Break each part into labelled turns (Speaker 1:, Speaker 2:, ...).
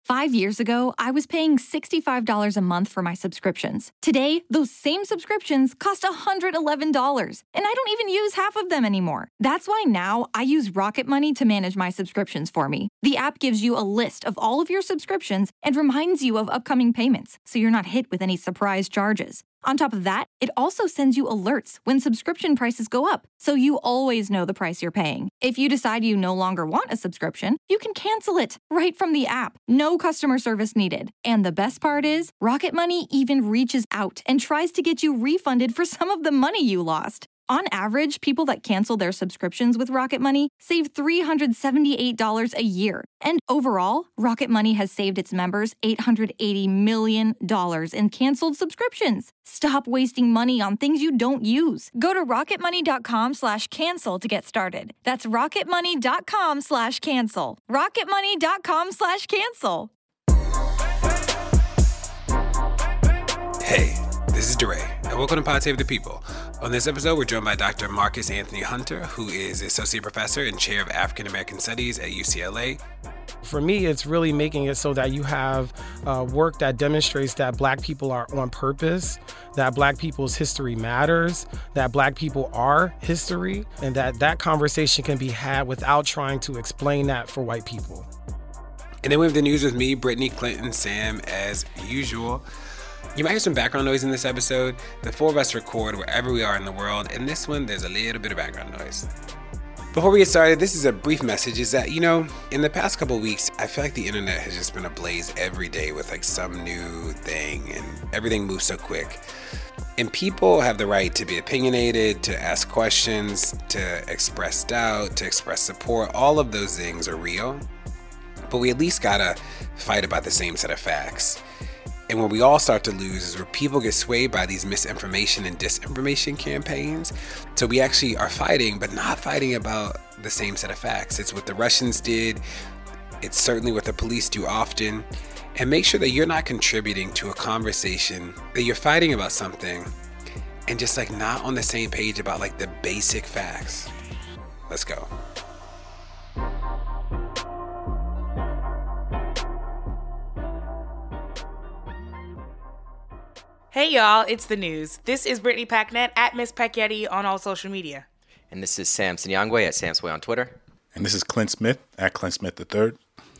Speaker 1: 5 years ago, I was paying $65 a month for my subscriptions. Today, those same subscriptions cost $111, and I don't even use half of them anymore. That's why now I use Rocket Money to manage my subscriptions for me. The app gives you a list of all of your subscriptions and reminds you of upcoming payments, so you're not hit with any surprise charges. On top of that, it also sends you alerts when subscription prices go up, so you always know the price you're paying. If you decide you no longer want a subscription, you can cancel it right from the app. No customer service needed. And the best part is, Rocket Money even reaches out and tries to get you refunded for some of the money you lost. On average, people that cancel their subscriptions with Rocket Money save $378 a year. And overall, Rocket Money has saved its members $880 million in canceled subscriptions. Stop wasting money on things you don't use. Go to rocketmoney.com/cancel to get started. That's rocketmoney.com/cancel. rocketmoney.com/cancel.
Speaker 2: Hey, this is DeRay, and welcome to Pod Save the People. On this episode, we're joined by Dr. Marcus Anthony Hunter, who is Associate Professor and Chair of African American Studies at UCLA.
Speaker 3: For me, it's really making it so that you have work that demonstrates that Black people are on purpose, that Black people's history matters, that Black people are history, and that conversation can be had without trying to explain that for white people.
Speaker 2: And then we have the news with me, Brittany, Clinton, Sam, as usual. You might hear some background noise in this episode. The four of us record wherever we are in the world, and this one, there's a little bit of background noise. Before we get started, this is a brief message, is that, in the past couple of weeks, I feel like the internet has just been ablaze every day with some new thing, and everything moves so quick. And people have the right to be opinionated, to ask questions, to express doubt, to express support. All of those things are real, but we at least gotta fight about the same set of facts. And where we all start to lose is where people get swayed by these misinformation and disinformation campaigns. So we actually are fighting, but not fighting about the same set of facts. It's what the Russians did. It's certainly what the police do often. And make sure that you're not contributing to a conversation, that you're fighting about something and just not on the same page about the basic facts. Let's go.
Speaker 4: Hey y'all, it's the news. This is Brittany Packnett at Miss Pacchetti on all social media.
Speaker 5: And this is Sam Sinyangwe at Samsway on Twitter.
Speaker 6: And this is Clint Smith at Clint Smith III.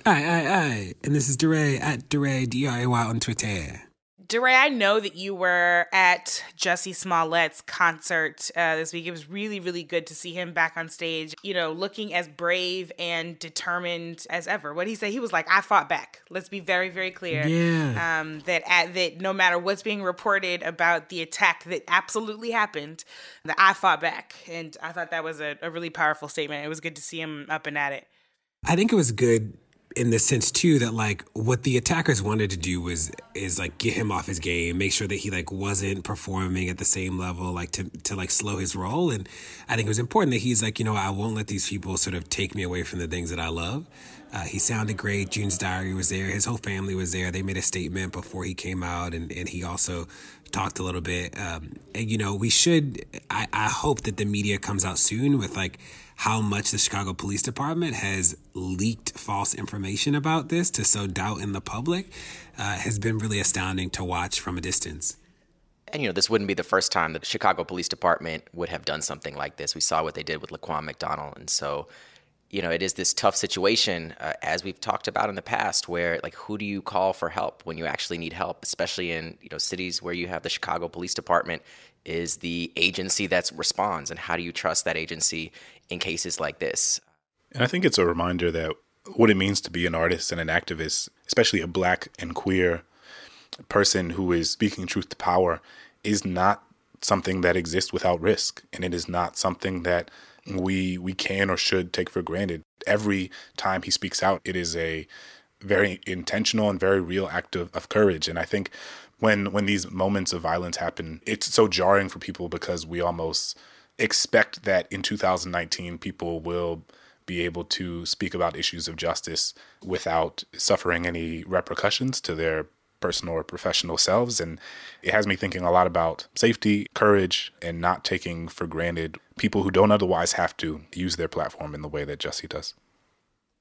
Speaker 7: Aye. And this is DeRay at DeRay, D-R-A-Y on Twitter.
Speaker 4: DeRay, I know that you were at Jussie Smollett's concert this week. It was really, really good to see him back on stage, looking as brave and determined as ever. What did he say? He was like, I fought back. Let's be very, very clear.
Speaker 7: Yeah.
Speaker 4: That no matter what's being reported about the attack that absolutely happened, that I fought back. And I thought that was a really powerful statement. It was good to see him up and at it.
Speaker 7: I think it was good in the sense too that what the attackers wanted to do is get him off his game, make sure that he wasn't performing at the same level, to slow his roll. And I think it was important that he's I won't let these people sort of take me away from the things that I love. He sounded great. June's Diary was there. His whole family was there. They made a statement before he came out, and he also talked a little bit. And we should. I hope that the media comes out soon with how much the Chicago Police Department has leaked false information about this to sow doubt in the public. Has been really astounding to watch from a distance.
Speaker 5: And, this wouldn't be the first time that the Chicago Police Department would have done something like this. We saw what they did with Laquan McDonald. And so, it is this tough situation, as we've talked about in the past, where who do you call for help when you actually need help, especially in, cities where you have the Chicago Police Department is the agency that responds, and how do you trust that agency in cases like this?
Speaker 6: And I think it's a reminder that what it means to be an artist and an activist, especially a Black and queer person who is speaking truth to power, is not something that exists without risk. And it is not something that we can or should take for granted. Every time he speaks out, it is a very intentional and very real act of courage. And I think when these moments of violence happen, it's so jarring for people because we almost expect that in 2019 people will be able to speak about issues of justice without suffering any repercussions to their personal or professional selves. And it has me thinking a lot about safety, courage, and not taking for granted people who don't otherwise have to use their platform in the way that Jussie does.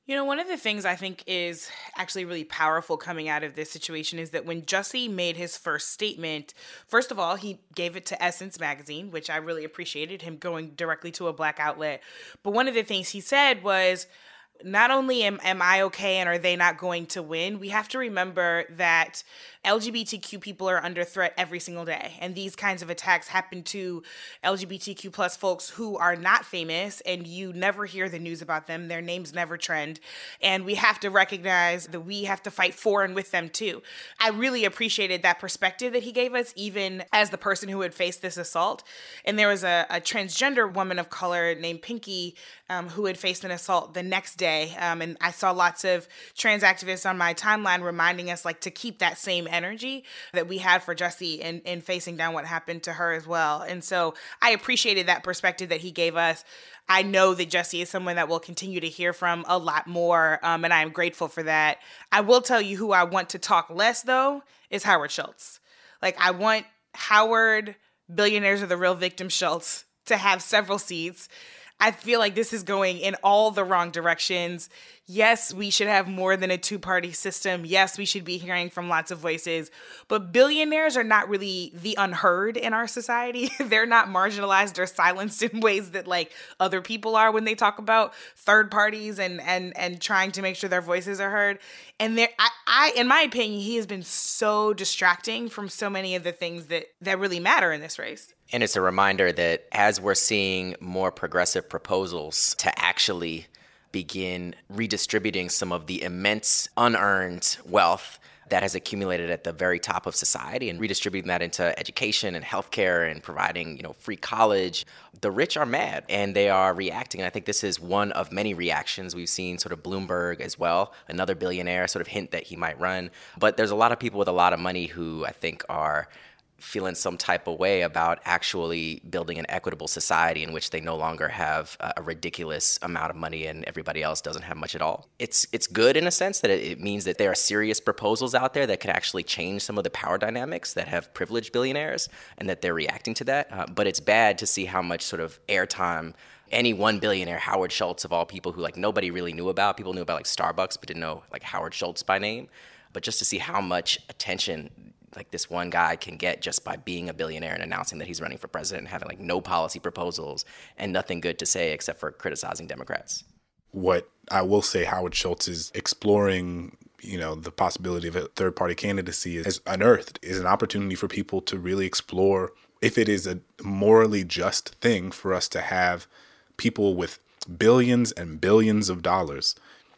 Speaker 4: You know, one of the things I think is actually really powerful coming out of this situation is that when Jussie made his first statement, first of all, he gave it to Essence magazine, which I really appreciated, him going directly to a Black outlet. But one of the things he said was, not only am I okay and are they not going to win, we have to remember that LGBTQ people are under threat every single day. And these kinds of attacks happen to LGBTQ plus folks who are not famous, and you never hear the news about them. Their names never trend. And we have to recognize that we have to fight for and with them too. I really appreciated that perspective that he gave us, even as the person who had faced this assault. And there was a transgender woman of color named Pinky who had faced an assault the next day. And I saw lots of trans activists on my timeline reminding us to keep that same energy that we had for Jussie in facing down what happened to her as well. And so I appreciated that perspective that he gave us. I know that Jussie is someone that we'll continue to hear from a lot more, and I am grateful for that. I will tell you who I want to talk less, though, is Howard Schultz. I want Howard, Billionaires Are the Real Victim Schultz, to have several seats. I feel like this is going in all the wrong directions. Yes, we should have more than a two-party system. Yes, we should be hearing from lots of voices. But billionaires are not really the unheard in our society. They're not marginalized or silenced in ways that other people are when they talk about third parties and trying to make sure their voices are heard. And I in my opinion, he has been so distracting from so many of the things that really matter in this race.
Speaker 5: And it's a reminder that as we're seeing more progressive proposals to actually begin redistributing some of the immense unearned wealth that has accumulated at the very top of society and redistributing that into education and healthcare and providing, free college, the rich are mad and they are reacting. And I think this is one of many reactions. We've seen sort of Bloomberg as well, another billionaire sort of hint that he might run. But there's a lot of people with a lot of money who I think are feeling some type of way about actually building an equitable society in which they no longer have a ridiculous amount of money and everybody else doesn't have much at all. It's good in a sense that it means that there are serious proposals out there that could actually change some of the power dynamics that have privileged billionaires and that they're reacting to that. But it's bad to see how much sort of airtime any one billionaire, Howard Schultz of all people, who nobody really knew about. People knew about Starbucks but didn't know Howard Schultz by name. But just to see how much attention this one guy can get just by being a billionaire and announcing that he's running for president and having no policy proposals and nothing good to say except for criticizing Democrats.
Speaker 6: What I will say Howard Schultz is exploring, the possibility of a third-party candidacy is unearthed, is an opportunity for people to really explore if it is a morally just thing for us to have people with billions and billions of dollars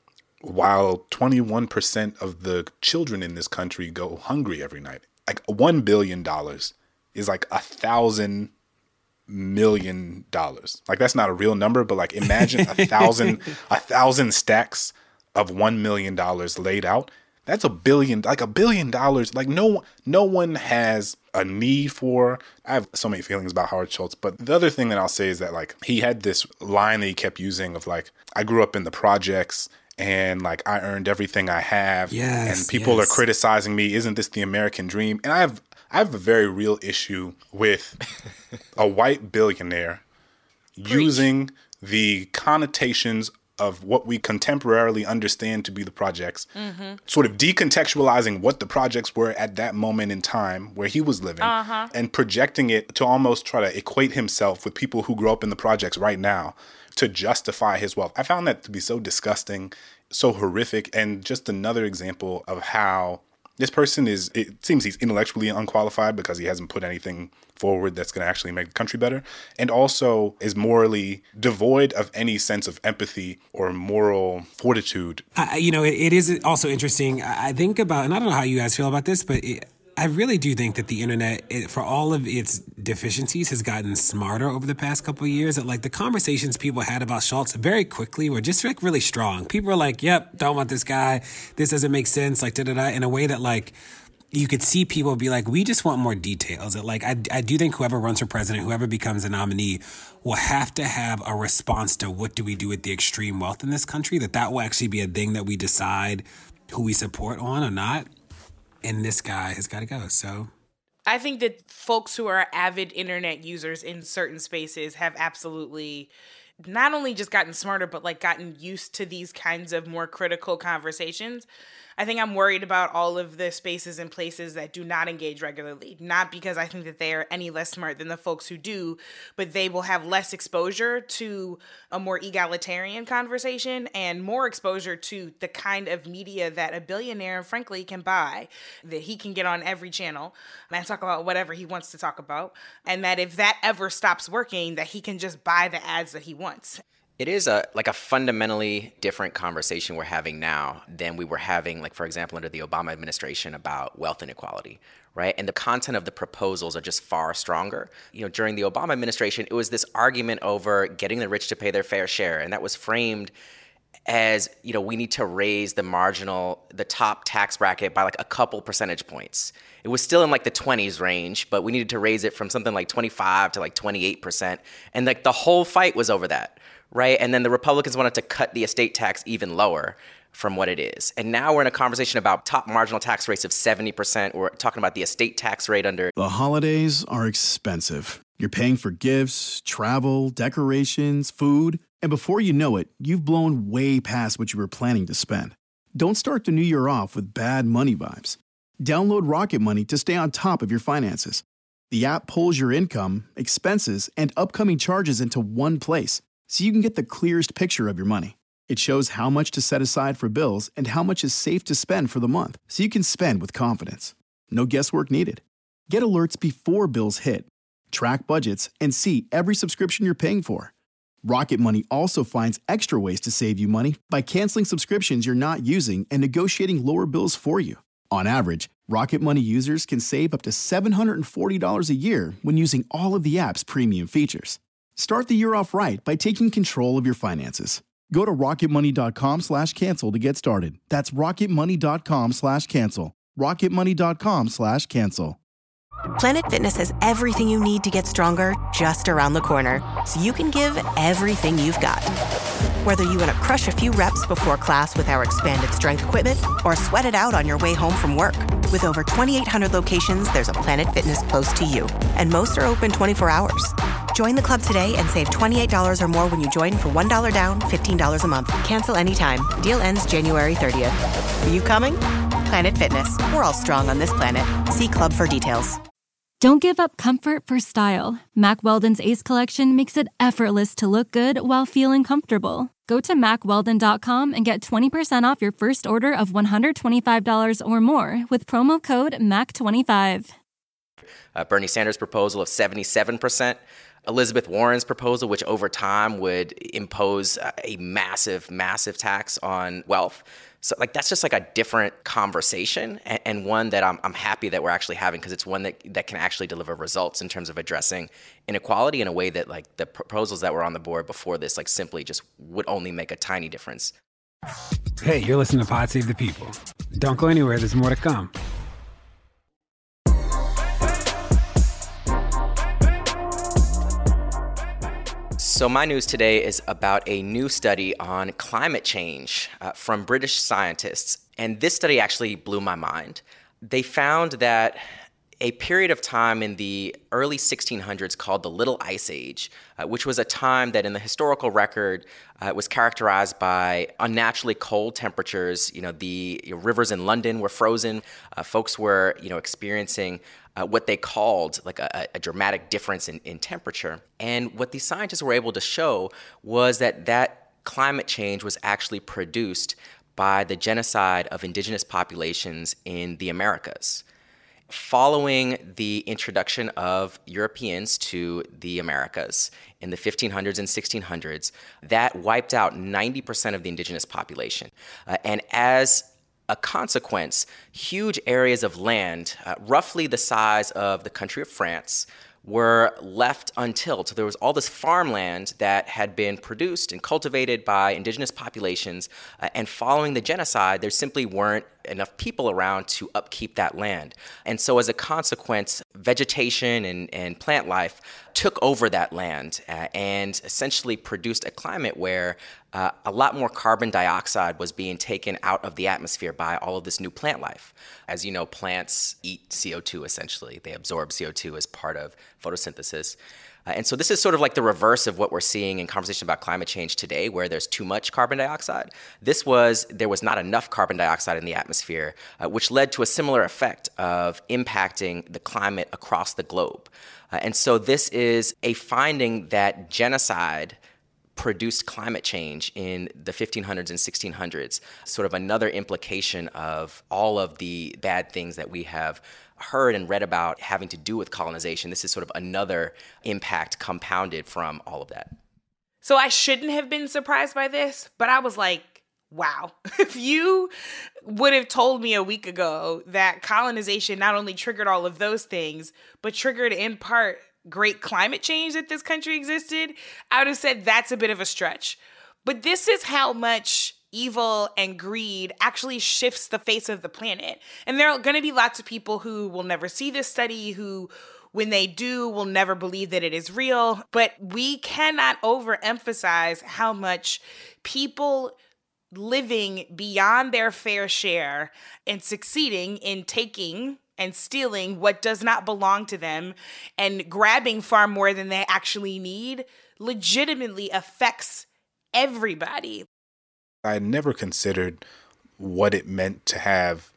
Speaker 6: while 21% of the children in this country go hungry every night. $1 billion is $1,000 million. That's not a real number, but imagine 1,000 stacks of $1 million laid out. That's $1 billion, $1 billion. No one has a need for. I have so many feelings about Howard Schultz, but the other thing that I'll say is that he had this line that he kept using of I grew up in the projects and I earned everything I have.
Speaker 7: Yes,
Speaker 6: and people are criticizing me. Isn't this the American dream? And I have a very real issue with a white billionaire using the connotations of what we contemporarily understand to be the projects, sort of decontextualizing what the projects were at that moment in time where he was living, and projecting it to almost try to equate himself with people who grew up in the projects right now to justify his wealth. I found that to be so disgusting, so horrific, and just another example of how this person it seems he's intellectually unqualified because he hasn't put anything forward that's going to actually make the country better, and also is morally devoid of any sense of empathy or moral fortitude.
Speaker 7: It is also interesting. I think about, and I don't know how you guys feel about this, but I really do think that the internet, for all of its deficiencies, has gotten smarter over the past couple of years. That the conversations people had about Schultz very quickly were just really strong. People were yep, don't want this guy. This doesn't make sense. In a way that you could see people be we just want more details. I do think whoever runs for president, whoever becomes a nominee, will have to have a response to what do we do with the extreme wealth in this country. That will actually be a thing that we decide who we support on or not. And this guy has got to go. So
Speaker 4: I think that folks who are avid internet users in certain spaces have absolutely not only just gotten smarter, but like gotten used to these kinds of more critical conversations. I think I'm worried about all of the spaces and places that do not engage regularly, not because I think that they are any less smart than the folks who do, but they will have less exposure to a more egalitarian conversation and more exposure to the kind of media that a billionaire, frankly, can buy, that he can get on every channel and talk about whatever he wants to talk about. And that if that ever stops working, that he can just buy the ads that he wants.
Speaker 5: It is a fundamentally different conversation we're having now than we were having, like, for example, under the Obama administration about wealth inequality, right? And the content of the proposals are just far stronger. During the Obama administration, it was this argument over getting the rich to pay their fair share, and that was framed as, we need to raise the top tax bracket by like a couple percentage points. It was still in like the 20s range, but we needed to raise it from something like 25 to like 28%. And like the whole fight was over that, right? And then the Republicans wanted to cut the estate tax even lower from what it is. And now we're in a conversation about top marginal tax rates of 70%. We're talking about the estate tax rate under.
Speaker 8: The holidays are expensive. You're paying for gifts, travel, decorations, food. And before you know it, you've blown way past what you were planning to spend. Don't start the new year off with bad money vibes. Download Rocket Money to stay on top of your finances. The app pulls your income, expenses, and upcoming charges into one place, so you can get the clearest picture of your money. It shows how much to set aside for bills and how much is safe to spend for the month, so you can spend with confidence. No guesswork needed. Get alerts before bills hit. Track budgets and see every subscription you're paying for. Rocket Money also finds extra ways to save you money by canceling subscriptions you're not using and negotiating lower bills for you. On average, Rocket Money users can save up to $740 a year when using all of the app's premium features. Start the year off right by taking control of your finances. Go to rocketmoney.com/cancel to get started. That's rocketmoney.com/cancel. rocketmoney.com/cancel.
Speaker 9: Planet Fitness has everything you need to get stronger just around the corner, so you can give everything you've got. Whether you want to crush a few reps before class with our expanded strength equipment or sweat it out on your way home from work. With over 2,800 locations, there's a Planet Fitness close to you, and most are open 24 hours. Join the club today and save $28 or more when you join for $1 down, $15 a month. Cancel anytime. Deal ends January 30th. Are you coming? Planet Fitness. We're all strong on this planet. See club for details.
Speaker 10: Don't give up comfort for style. Mack Weldon's Ace Collection makes it effortless to look good while feeling comfortable. Go to MackWeldon.com and get 20% off your first order of $125 or more with promo code MACK25.
Speaker 5: Bernie Sanders' proposal of 77%. Elizabeth Warren's proposal, which over time would impose a massive, massive tax on wealth. So that's just like a different conversation, and one that I'm happy that we're actually having, because it's one that can actually deliver results in terms of addressing inequality in a way that like the proposals that were on the board before this like simply just would only make a tiny difference.
Speaker 11: Hey, you're listening to Pod Save the People. Don't go anywhere, there's more to come.
Speaker 5: So my news today is about a new study on climate change from British scientists. And this study actually blew my mind. They found that a period of time in the early 1600s called the Little Ice Age, which was a time that in the historical record was characterized by unnaturally cold temperatures. The rivers in London were frozen. Folks were, experiencing what they called like a dramatic difference in temperature. And what these scientists were able to show was that climate change was actually produced by the genocide of indigenous populations in the Americas. Following the introduction of Europeans to the Americas in the 1500s and 1600s, that wiped out 90% of the indigenous population. And as a consequence, huge areas of land, roughly the size of the country of France, were left untilled. So there was all this farmland that had been produced and cultivated by indigenous populations, and following the genocide, there simply weren't enough people around to upkeep that land. And so as a consequence, vegetation and plant life took over that land and essentially produced a climate where a lot more carbon dioxide was being taken out of the atmosphere by all of this new plant life. As you know, plants eat CO2 essentially. They absorb CO2 as part of photosynthesis. And so this is sort of like the reverse of what we're seeing in conversation about climate change today, where there's too much carbon dioxide. There was not enough carbon dioxide in the atmosphere, which led to a similar effect of impacting the climate across the globe. And so this is a finding that genocide produced climate change in the 1500s and 1600s, sort of another implication of all of the bad things that we have heard and read about having to do with colonization. This is sort of another impact compounded from all of that.
Speaker 4: So I shouldn't have been surprised by this, but I was like, wow. If you would have told me a week ago that colonization not only triggered all of those things, but triggered in part great climate change that this country existed, I would have said that's a bit of a stretch. But this is how much evil and greed actually shifts the face of the planet. And there are going to be lots of people who will never see this study, who, when they do, will never believe that it is real. But we cannot overemphasize how much people living beyond their fair share and succeeding in taking and stealing what does not belong to them and grabbing far more than they actually need legitimately affects everybody.
Speaker 6: I had never considered what it meant to have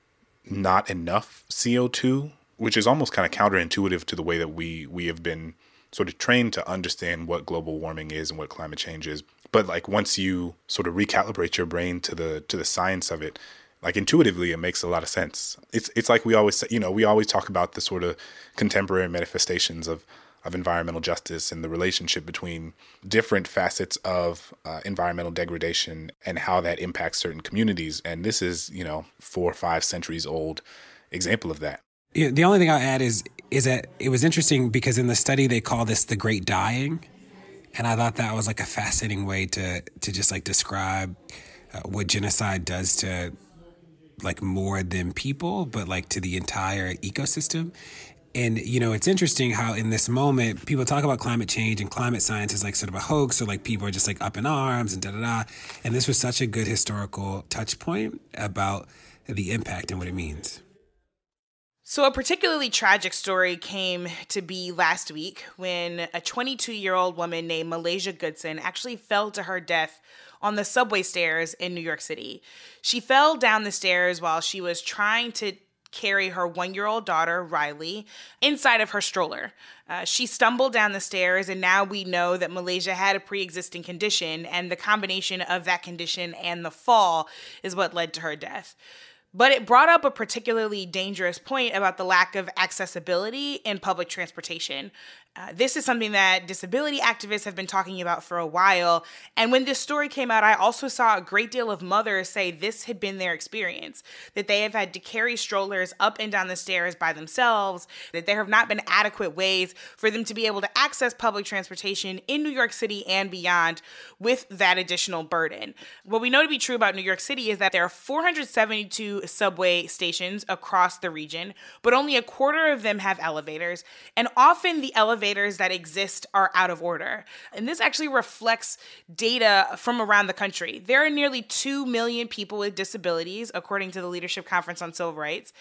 Speaker 6: not enough CO2, which is almost kind of counterintuitive to the way that we have been sort of trained to understand what global warming is and what climate change is. But like once you sort of recalibrate your brain to the science of it, like intuitively, it makes a lot of sense. It's like we always say, we always talk about the sort of contemporary manifestations of environmental justice and the relationship between different facets of environmental degradation and how that impacts certain communities. And this is, 4 or 5 centuries old example of that.
Speaker 7: Yeah, the only thing I'll add is that it was interesting because in the study they call this the Great Dying. And I thought that was like a fascinating way to just like describe what genocide does to like more than people, but like to the entire ecosystem. And, it's interesting how in this moment, people talk about climate change and climate science is like sort of a hoax, or like people are just like up in arms and da-da-da. And this was such a good historical touch point about the impact and what it means.
Speaker 4: So a particularly tragic story came to be last week when a 22-year-old woman named Malaysia Goodson actually fell to her death on the subway stairs in New York City. She fell down the stairs while she was trying to carry her 1-year-old daughter, Riley, inside of her stroller. She stumbled down the stairs, and now we know that Malaysia had a pre-existing condition, and the combination of that condition and the fall is what led to her death. But it brought up a particularly dangerous point about the lack of accessibility in public transportation. This is something that disability activists have been talking about for a while. And when this story came out, I also saw a great deal of mothers say this had been their experience, that they have had to carry strollers up and down the stairs by themselves, that there have not been adequate ways for them to be able to access public transportation in New York City and beyond with that additional burden. What we know to be true about New York City is that there are 472 subway stations across the region, but only a quarter of them have elevators, and often the elevators that exist are out of order. And this actually reflects data from around the country. There are nearly 2 million people with disabilities, according to the Leadership Conference on Civil Rights.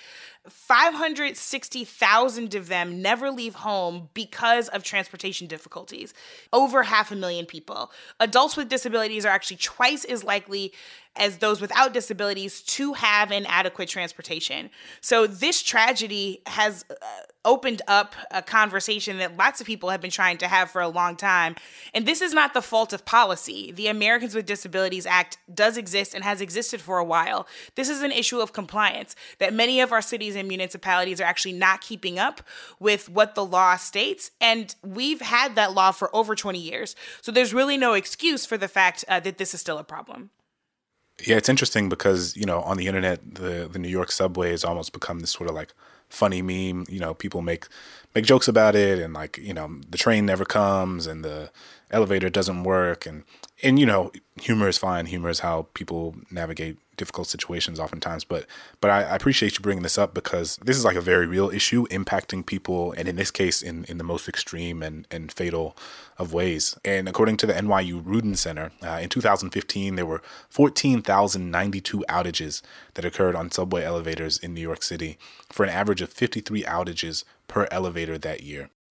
Speaker 4: 560,000 of them never leave home because of transportation difficulties. Over 500,000 people. Adults with disabilities are actually twice as likely as those without disabilities to have inadequate transportation. So this tragedy has opened up a conversation that lots of people have been trying to have for a long time. And this is not the fault of policy. The Americans with Disabilities Act does exist and has existed for a while. This is an issue of compliance, that many of our cities and municipalities are actually not keeping up with what the law states. And we've had that law for over 20 years. So there's really no excuse for the fact that this is still a problem.
Speaker 6: Yeah, it's interesting because, on the internet, the New York subway has almost become this sort of like funny meme. People make jokes about it, and like, the train never comes and the elevator doesn't work, and humor is fine. Humor is how people navigate difficult situations oftentimes. But I appreciate you bringing this up because this is like a very real issue impacting people, and in this case, in the most extreme and fatal of ways. And according to the NYU Rudin Center, in 2015, there were 14,092 outages that occurred on subway elevators in New York City, for an average of 53 outages per elevator that year.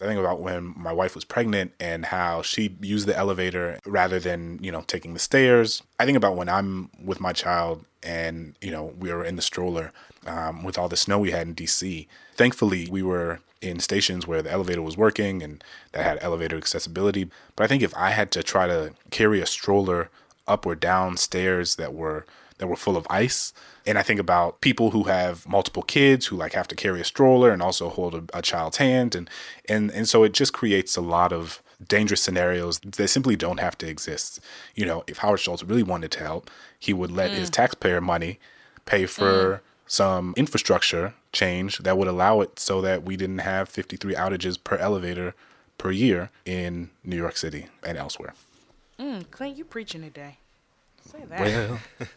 Speaker 6: I think about when my wife was pregnant and how she used the elevator rather than, taking the stairs. I think about when I'm with my child and, we were in the stroller with all the snow we had in DC. Thankfully, we were in stations where the elevator was working and that had elevator accessibility. But I think if I had to try to carry a stroller up or down stairs that were full of ice, and I think about people who have multiple kids who have to carry a stroller and also hold a child's hand, and so it just creates a lot of dangerous scenarios that simply don't have to exist. If Howard Schultz really wanted to help, he would let his taxpayer money pay for some infrastructure change that would allow it so that we didn't have 53 outages per elevator per year in New York City and elsewhere.
Speaker 4: Clint, you preaching today. Say that.
Speaker 6: Well,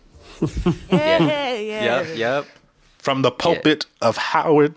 Speaker 4: Yep.
Speaker 6: From the pulpit of Howard.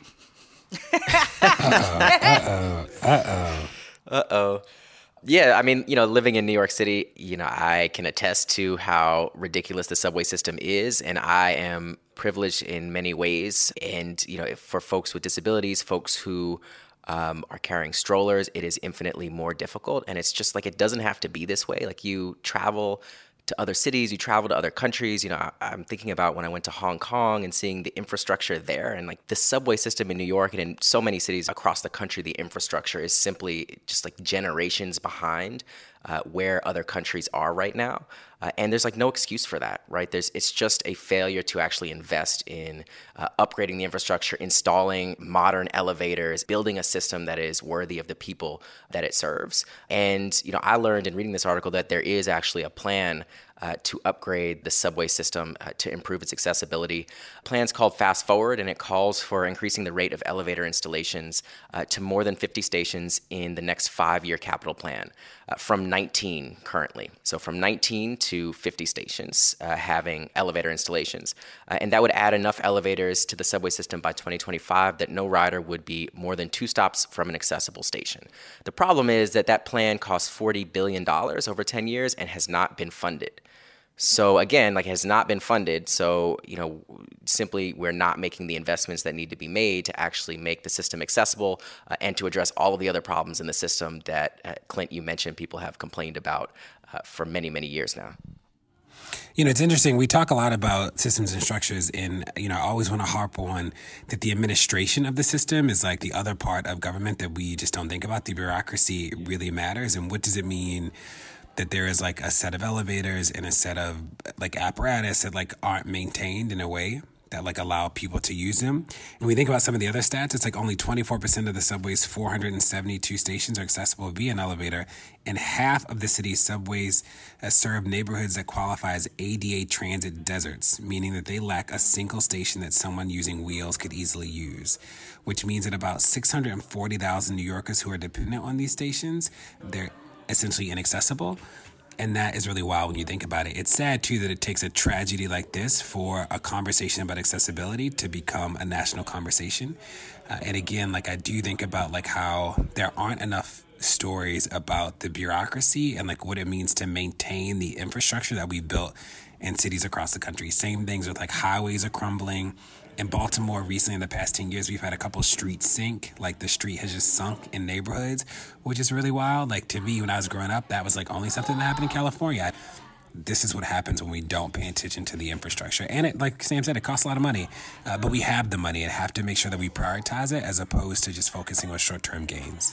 Speaker 5: Yeah, I mean, living in New York City, I can attest to how ridiculous the subway system is, and I am privileged in many ways. And, for folks with disabilities, folks who are carrying strollers, it is infinitely more difficult. And it's just it doesn't have to be this way. You travel to other cities, you travel to other countries. I'm thinking about when I went to Hong Kong and seeing the infrastructure there, and the subway system in New York and in so many cities across the country, the infrastructure is simply just generations behind where other countries are right now. And there's no excuse for that, right? It's just a failure to actually invest in upgrading the infrastructure, installing modern elevators, building a system that is worthy of the people that it serves. And, I learned in reading this article that there is actually a plan to upgrade the subway system to improve its accessibility. Plan's called Fast Forward, and it calls for increasing the rate of elevator installations to more than 50 stations in the next 5-year capital plan from 19 currently. So from 19 to 50 stations having elevator installations. And that would add enough elevators to the subway system by 2025 that no rider would be more than 2 stops from an accessible station. The problem is that plan costs $40 billion over 10 years and has not been funded. So again, it has not been funded. So, simply we're not making the investments that need to be made to actually make the system accessible and to address all of the other problems in the system that, Clint, you mentioned people have complained about for many, many years now.
Speaker 7: It's interesting. We talk a lot about systems and structures, and, I always want to harp on that the administration of the system is the other part of government that we just don't think about. The bureaucracy really matters. And what does it mean that there is a set of elevators and a set of apparatus that aren't maintained in a way that allow people to use them? And we think about some of the other stats, it's only 24% of the subway's 472 stations are accessible via an elevator, and half of the city's subways serve neighborhoods that qualify as ADA transit deserts, meaning that they lack a single station that someone using wheels could easily use, which means that about 640,000 New Yorkers who are dependent on these stations, they're essentially inaccessible. And that is really wild when you think about it. It's sad, too, that it takes a tragedy like this for a conversation about accessibility to become a national conversation. And again, I do think about how there aren't enough stories about the bureaucracy and what it means to maintain the infrastructure that we built in cities across the country. Same things with highways are crumbling. In Baltimore, recently in the past 10 years, we've had a couple streets sink. The street has just sunk in neighborhoods, which is really wild. To me, when I was growing up, that was only something that happened in California. This is what happens when we don't pay attention to the infrastructure. And it, like Sam said, it costs a lot of money. But we have the money and have to make sure that we prioritize it as opposed to just focusing on short-term gains.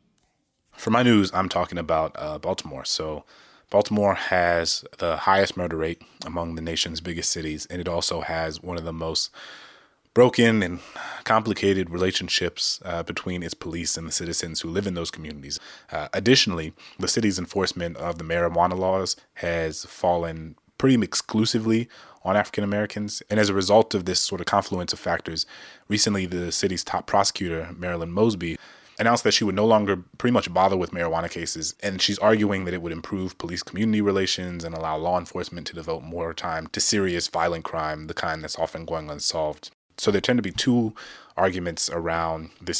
Speaker 6: For my news, I'm talking about Baltimore. So Baltimore has the highest murder rate among the nation's biggest cities, and it also has one of the most broken and complicated relationships between its police and the citizens who live in those communities. Additionally, the city's enforcement of the marijuana laws has fallen pretty exclusively on African Americans. And as a result of this sort of confluence of factors, recently the city's top prosecutor, Marilyn Mosby, announced that she would no longer pretty much bother with marijuana cases. And she's arguing that it would improve police-community relations and allow law enforcement to devote more time to serious violent crime, the kind that's often going unsolved. So there tend to be two arguments around this issue.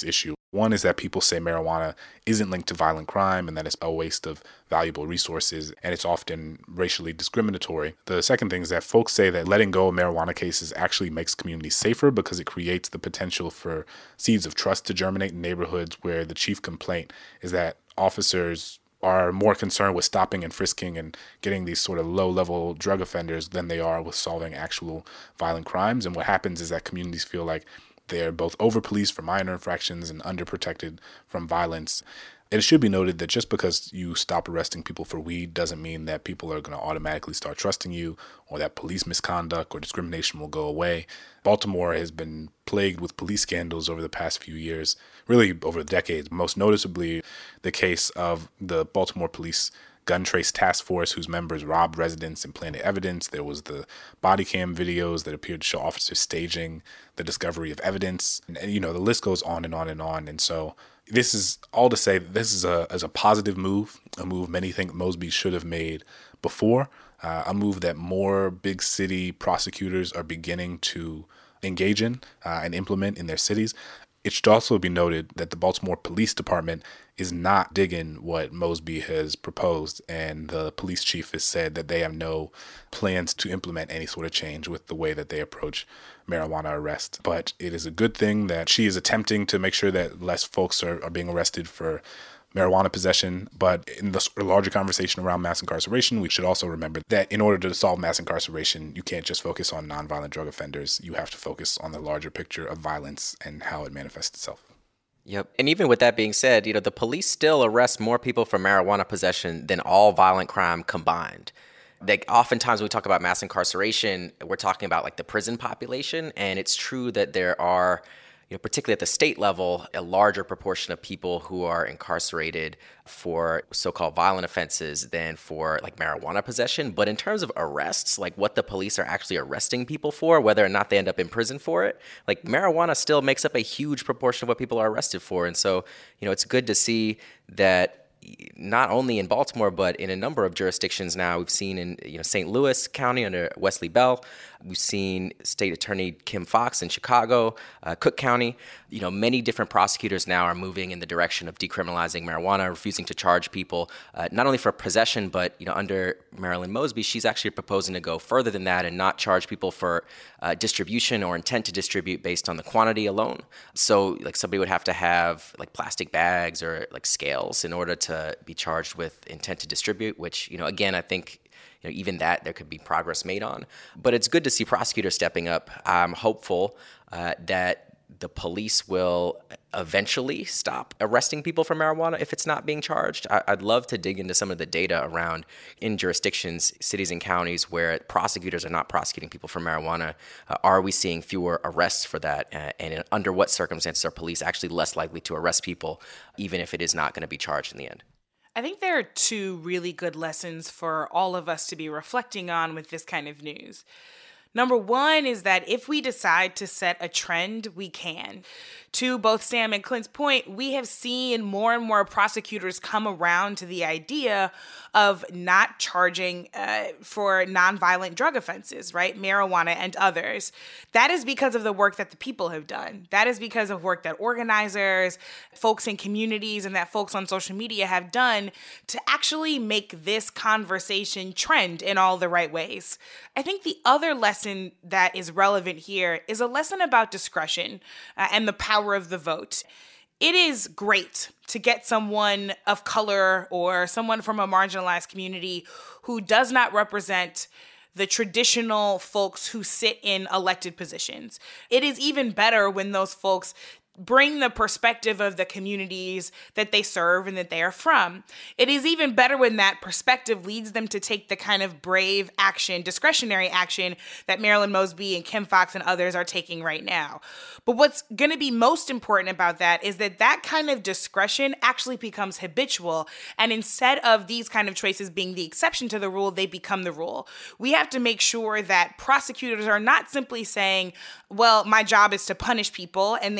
Speaker 6: One is that people say marijuana isn't linked to violent crime and that it's a waste of valuable resources and it's often racially discriminatory. The second thing is that folks say that letting go of marijuana cases actually makes communities safer because it creates the potential for seeds of trust to germinate in neighborhoods where the chief complaint is that officers are more concerned with stopping and frisking and getting these sort of low-level drug offenders than they are with solving actual violent crimes. And what happens is that communities feel like they're both over-policed for minor infractions and underprotected from violence. It should be noted that just because you stop arresting people for weed doesn't mean that people are going to automatically start trusting you or that police misconduct or discrimination will go away. Baltimore has been plagued with police scandals over the past few years, really over decades, most noticeably the case of the Baltimore Police Gun Trace Task Force, whose members robbed residents and planted evidence. There was the body cam videos that appeared to show officers staging the discovery of evidence. And the list goes on and on and on. And so this is all to say that this is a positive move, a move many think Mosby should have made before, a move that more big city prosecutors are beginning to engage in and implement in their cities. It should also be noted that the Baltimore Police Department is not digging what Mosby has proposed, and the police chief has said that they have no plans to implement any sort of change with the way that they approach marijuana arrest. But it is a good thing that she is attempting to make sure that less folks are being arrested for marijuana possession. But in the larger conversation around mass incarceration, we should also remember that in order to solve mass incarceration, you can't just focus on nonviolent drug offenders. You have to focus on the larger picture of violence and how it manifests itself.
Speaker 5: Yep. And even with that being said, the police still arrest more people for marijuana possession than all violent crime combined. Like oftentimes when we talk about mass incarceration, we're talking about like the prison population. And it's true that there are, particularly at the state level, a larger proportion of people who are incarcerated for so-called violent offenses than for like marijuana possession. But in terms of arrests, like what the police are actually arresting people for, whether or not they end up in prison for it, like marijuana still makes up a huge proportion of what people are arrested for. And so, it's good to see that not only in Baltimore, but in a number of jurisdictions now. We've seen in St. Louis County under Wesley Bell. We've seen State Attorney Kim Foxx in Chicago, Cook County. Many different prosecutors now are moving in the direction of decriminalizing marijuana, refusing to charge people, not only for possession, but under Marilyn Mosby, she's actually proposing to go further than that and not charge people for distribution or intent to distribute based on the quantity alone. So like somebody would have to have like plastic bags or like scales in order to be charged with intent to distribute, which, again, I think even that there could be progress made on. But it's good to see prosecutors stepping up. I'm hopeful that the police will eventually stop arresting people for marijuana if it's not being charged. I'd love to dig into some of the data around in jurisdictions, cities and counties where prosecutors are not prosecuting people for marijuana. Are we seeing fewer arrests for that? And under what circumstances are police actually less likely to arrest people, even if it is not going to be charged in the end?
Speaker 4: I think there are two really good lessons for all of us to be reflecting on with this kind of news. Number one is that if we decide to set a trend, we can. To both Sam and Clint's point, we have seen more and more prosecutors come around to the idea of not charging for nonviolent drug offenses, right? Marijuana and others. That is because of the work that the people have done. That is because of work that organizers, folks in communities, and that folks on social media have done to actually make this conversation trend in all the right ways. I think the other lesson that is relevant here is a lesson about discretion and the power of the vote. It is great to get someone of color or someone from a marginalized community who does not represent the traditional folks who sit in elected positions. It is even better when those folks bring the perspective of the communities that they serve and that they are from. It is even better when that perspective leads them to take the kind of brave action, discretionary action that Marilyn Mosby and Kim Foxx and others are taking right now. But what's going to be most important about that is that that kind of discretion actually becomes habitual. And instead of these kind of choices being the exception to the rule, they become the rule. We have to make sure that prosecutors are not simply saying, well, my job is to punish people, and they follow the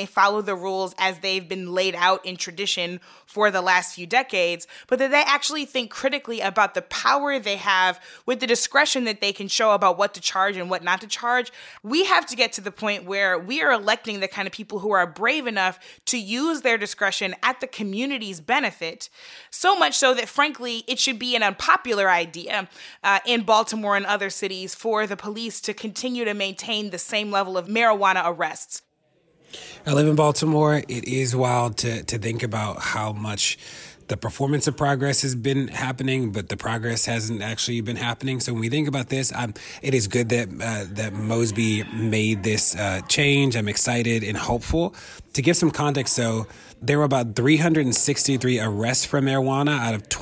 Speaker 4: the rules as they've been laid out in tradition for the last few decades, but that they actually think critically about the power they have with the discretion that they can show about what to charge and what not to charge. We have to get to the point where we are electing the kind of people who are brave enough to use their discretion at the community's benefit, so much so that, frankly, it should be an unpopular idea in Baltimore and other cities for the police to continue to maintain the same level of marijuana arrests.
Speaker 7: I live in Baltimore. It is wild to think about how much the performance of progress has been happening, but the progress hasn't actually been happening. So when we think about this, it is good that Mosby made this change. I'm excited and hopeful. To give some context, though, there were about 363 arrests for marijuana out of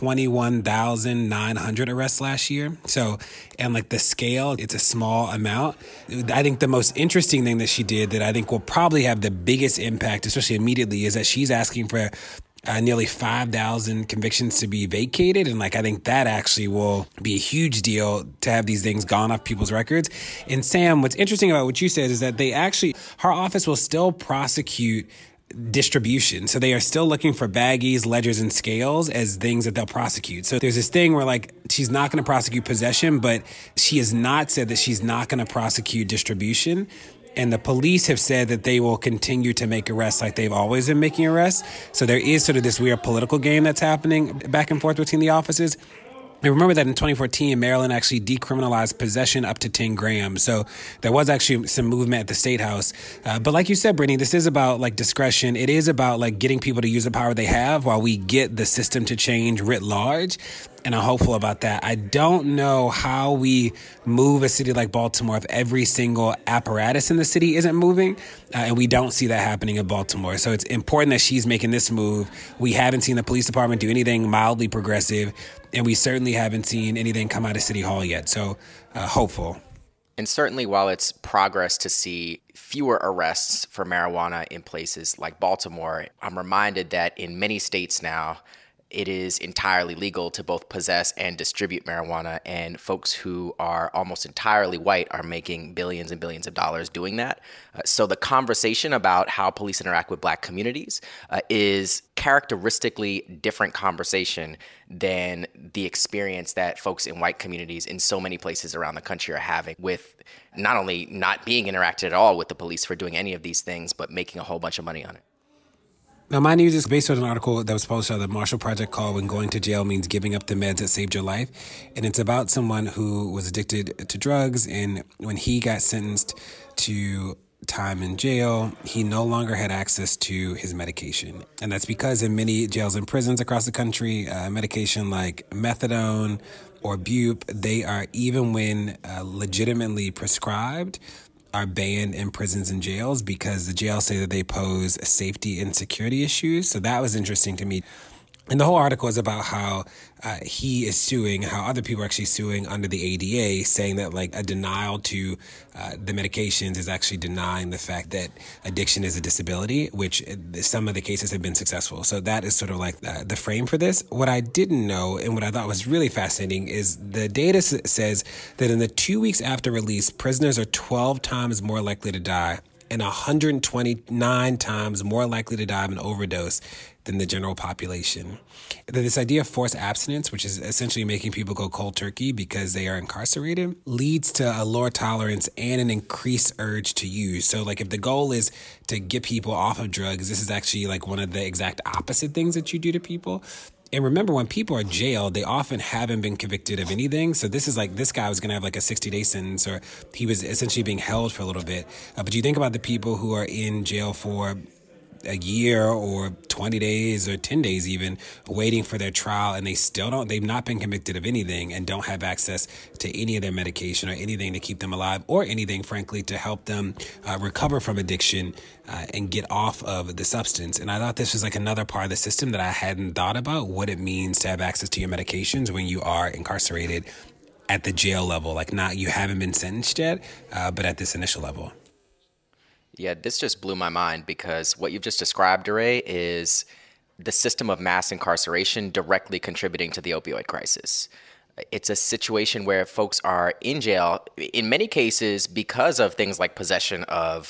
Speaker 7: 21,900 arrests last year. So, and like the scale, it's a small amount. I think the most interesting thing that she did that I think will probably have the biggest impact, especially immediately, is that she's asking for nearly 5,000 convictions to be vacated. And I think that actually will be a huge deal to have these things gone off people's records. And Sam, what's interesting about what you said is that her office will still prosecute distribution. So they are still looking for baggies, ledgers, and scales as things that they'll prosecute. So there's this thing where she's not going to prosecute possession, but she has not said that she's not going to prosecute distribution. And the police have said that they will continue to make arrests like they've always been making arrests. So there is sort of this weird political game that's happening back and forth between the offices. And remember that in 2014, Maryland actually decriminalized possession up to 10 grams. So there was actually some movement at the State House. But like you said, Brittany, this is about discretion. It is about getting people to use the power they have while we get the system to change writ large. And I'm hopeful about that. I don't know how we move a city like Baltimore if every single apparatus in the city isn't moving. And we don't see that happening in Baltimore. So it's important that she's making this move. We haven't seen the police department do anything mildly progressive. And we certainly haven't seen anything come out of City Hall yet. So hopeful.
Speaker 5: And certainly while it's progress to see fewer arrests for marijuana in places like Baltimore, I'm reminded that in many states now, it is entirely legal to both possess and distribute marijuana, and folks who are almost entirely white are making billions and billions of dollars doing that. So the conversation about how police interact with Black communities is characteristically different conversation than the experience that folks in white communities in so many places around the country are having with not only not being interacted at all with the police for doing any of these things, but making a whole bunch of money on it.
Speaker 7: Now, my news is based on an article that was published by the Marshall Project called When Going to Jail Means Giving Up the Meds That Saved Your Life. And it's about someone who was addicted to drugs. And when he got sentenced to time in jail, he no longer had access to his medication. And that's because in many jails and prisons across the country, medication like methadone or bupe, they are, even when legitimately prescribed, are banned in prisons and jails because the jails say that they pose safety and security issues. So that was interesting to me. And the whole article is about how he is suing, how other people are actually suing under the ADA, saying that a denial to the medications is actually denying the fact that addiction is a disability, which some of the cases have been successful. So that is sort of the frame for this. What I didn't know and what I thought was really fascinating is the data says that in the 2 weeks after release, prisoners are 12 times more likely to die and 129 times more likely to die of an overdose than the general population. This idea of forced abstinence, which is essentially making people go cold turkey because they are incarcerated, leads to a lower tolerance and an increased urge to use. So if the goal is to get people off of drugs, this is actually one of the exact opposite things that you do to people. And remember, when people are jailed, they often haven't been convicted of anything. So this is this guy was going to have a 60-day sentence, or he was essentially being held for a little bit. But you think about the people who are in jail for a year or 20 days or 10 days even, waiting for their trial, and they've not been convicted of anything and don't have access to any of their medication or anything to keep them alive or anything, frankly, to help them recover from addiction and get off of the substance. And I thought this was another part of the system that I hadn't thought about, what it means to have access to your medications when you are incarcerated at the jail level, not you haven't been sentenced yet, but at this initial level.
Speaker 5: Yeah, this just blew my mind because what you've just described, Ray, is the system of mass incarceration directly contributing to the opioid crisis. It's a situation where folks are in jail, in many cases, because of things like possession of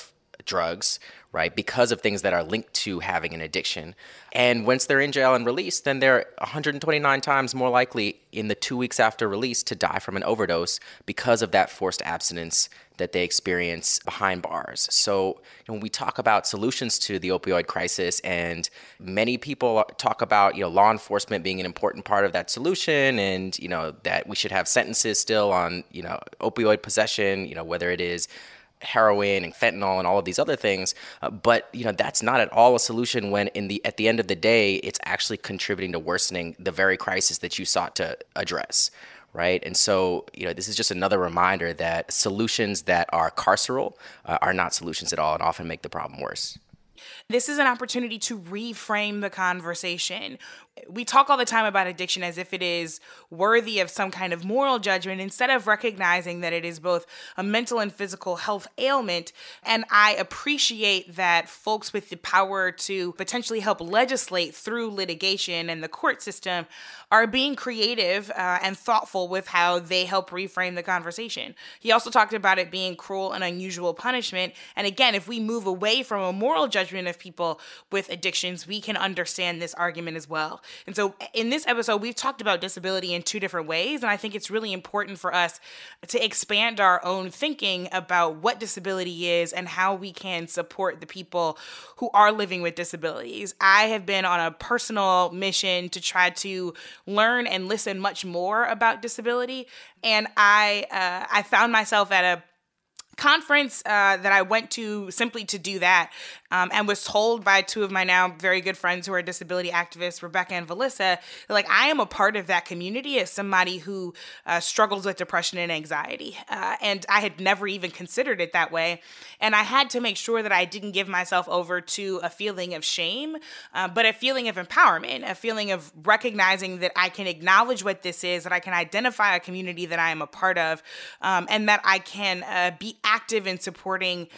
Speaker 5: drugs, right, because of things that are linked to having an addiction. And once they're in jail and released, then they're 129 times more likely in the 2 weeks after release to die from an overdose because of that forced abstinence that they experience behind bars. So when we talk about solutions to the opioid crisis, and many people talk about, law enforcement being an important part of that solution, and, that we should have sentences still on, opioid possession, whether it is heroin and fentanyl and all of these other things, but that's not at all a solution when at the end of the day it's actually contributing to worsening the very crisis that you sought to address, right? And so this is just another reminder that solutions that are carceral are not solutions at all and often make the problem worse.
Speaker 4: This is an opportunity to reframe the conversation. We talk all the time about addiction as if it is worthy of some kind of moral judgment instead of recognizing that it is both a mental and physical health ailment. And I appreciate that folks with the power to potentially help legislate through litigation and the court system are being creative and thoughtful with how they help reframe the conversation. He also talked about it being cruel and unusual punishment. And again, if we move away from a moral judgment of people with addictions, we can understand this argument as well. And so in this episode, we've talked about disability in two different ways. And I think it's really important for us to expand our own thinking about what disability is and how we can support the people who are living with disabilities. I have been on a personal mission to try to learn and listen much more about disability. And I found myself at a conference that I went to simply to do that, and was told by two of my now very good friends who are disability activists, Rebecca and Valissa, like, I am a part of that community as somebody who struggles with depression and anxiety. And I had never even considered it that way. And I had to make sure that I didn't give myself over to a feeling of shame, but a feeling of empowerment, a feeling of recognizing that I can acknowledge what this is, that I can identify a community that I am a part of, and that I can be active in supporting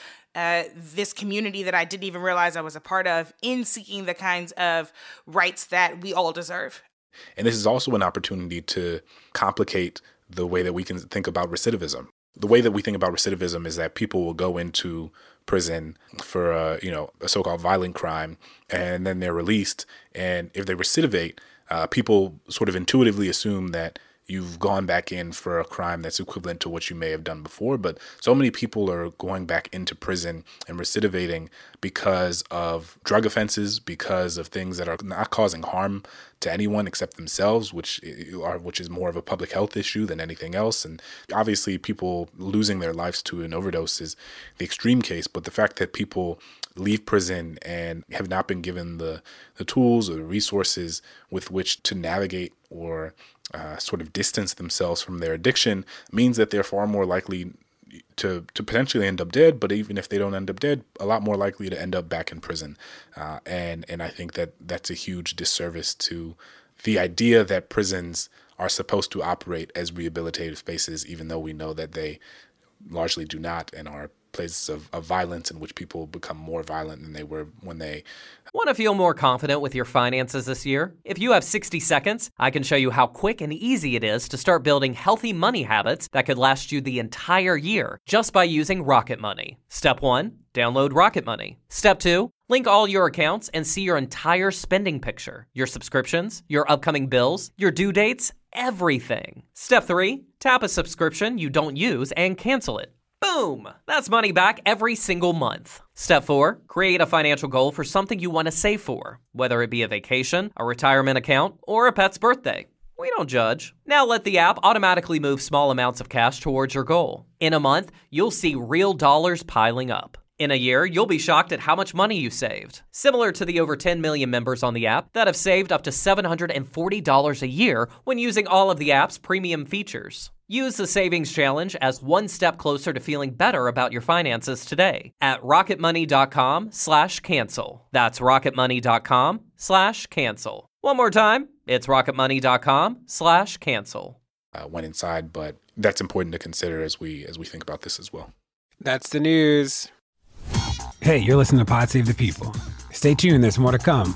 Speaker 4: this community that I didn't even realize I was a part of in seeking the kinds of rights that we all deserve.
Speaker 6: And this is also an opportunity to complicate the way that we can think about recidivism. The way that we think about recidivism is that people will go into prison for a so-called violent crime, and then they're released. And if they recidivate, people sort of intuitively assume that you've gone back in for a crime that's equivalent to what you may have done before. But so many people are going back into prison and recidivating because of drug offenses, because of things that are not causing harm to anyone except themselves, which is more of a public health issue than anything else. And obviously people losing their lives to an overdose is the extreme case. But the fact that people leave prison and have not been given the tools or the resources with which to navigate or sort of distance themselves from their addiction means that they're far more likely to potentially end up dead, but even if they don't end up dead, a lot more likely to end up back in prison. And I think that that's a huge disservice to the idea that prisons are supposed to operate as rehabilitative spaces, even though we know that they largely do not and are places of violence in which people become more violent than they were when they...
Speaker 12: Want to feel more confident with your finances this year? If you have 60 seconds, I can show you how quick and easy it is to start building healthy money habits that could last you the entire year just by using Rocket Money. Step 1, download Rocket Money. Step 2, link all your accounts and see your entire spending picture, your subscriptions, your upcoming bills, your due dates, everything. Step 3, tap a subscription you don't use and cancel it. Boom! That's money back every single month. Step 4, create a financial goal for something you want to save for, whether it be a vacation, a retirement account, or a pet's birthday. We don't judge. Now let the app automatically move small amounts of cash towards your goal. In a month, you'll see real dollars piling up. In a year, you'll be shocked at how much money you saved. Similar to the over 10 million members on the app that have saved up to $740 a year when using all of the app's premium features. Use the Savings Challenge as one step closer to feeling better about your finances today at rocketmoney.com/cancel. That's rocketmoney.com/cancel. One more time, it's rocketmoney.com/cancel.
Speaker 6: Went inside, but that's important to consider as we think about this as well.
Speaker 2: That's the news.
Speaker 11: Hey, you're listening to Pod Save the People. Stay tuned, there's more to come.